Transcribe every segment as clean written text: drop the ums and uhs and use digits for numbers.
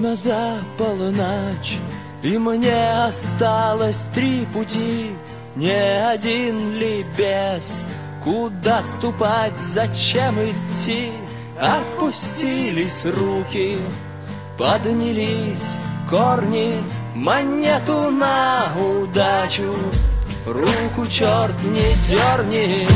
Время за полночь, и мне осталось 3 пути. Не один ли без, куда ступать, зачем идти? Опустились руки, поднялись корни, монету на удачу, руку черт не дерни.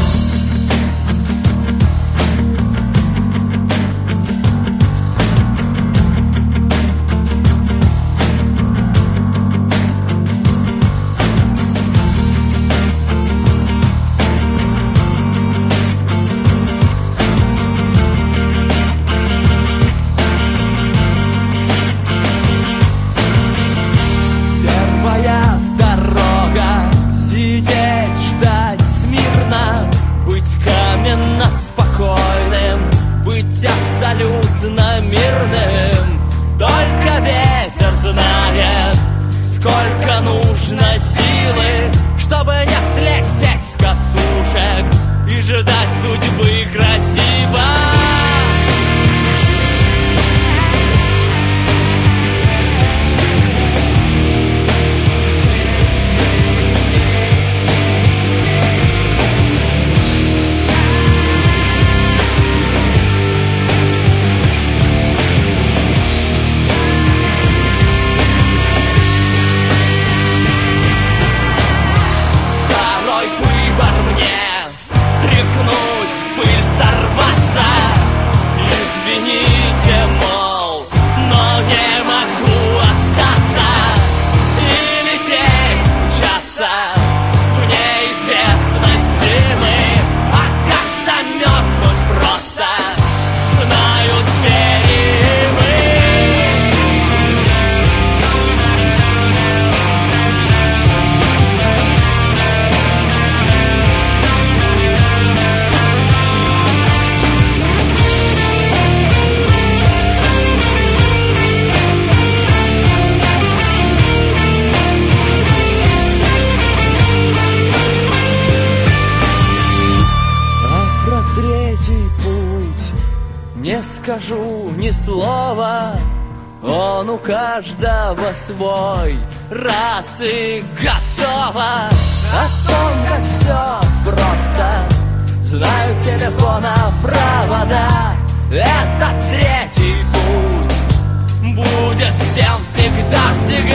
Абсолютно мирным. Только ветер знает, сколько нужно силы, чтобы не слететь с катушек и ждать судьбы красиво. Не скажу ни слова, он у каждого свой, раз и готово. О том, как все просто, знаю телефона провода. Это 3-й путь, будет всем всегда-всегда.